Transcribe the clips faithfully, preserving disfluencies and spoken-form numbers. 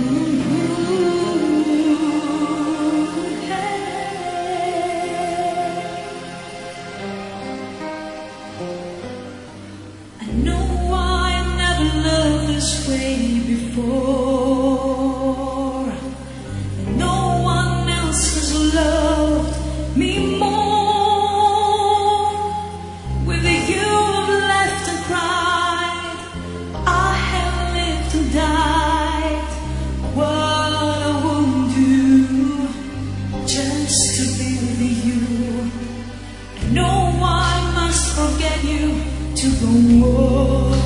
Before, no one else has loved me more. With you I've laughed and cried, I have lived and died. What I wouldn't do just to be with you. I know I must forget you to go on.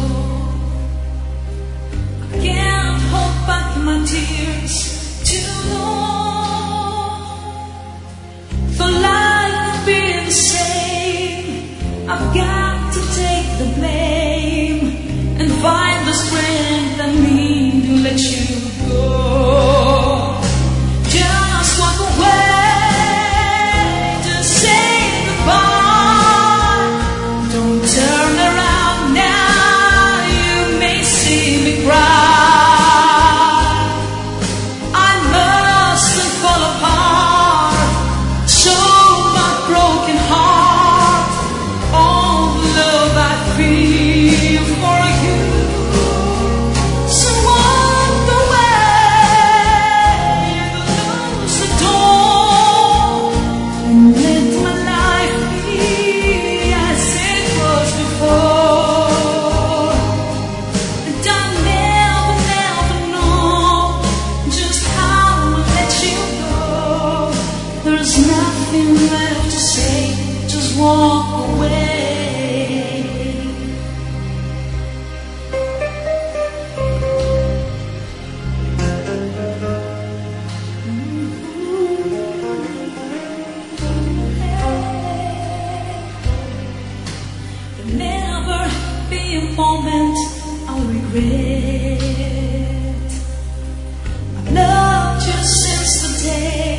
My tears too long. For life to be the same, I've got to take the blame and find the strength I need to let you go. Just walk away to say goodbye. Don't turn around now, you may see me cry. There's nothing left to say, just walk away. There'll never be a moment I'll regret. I've loved you since the day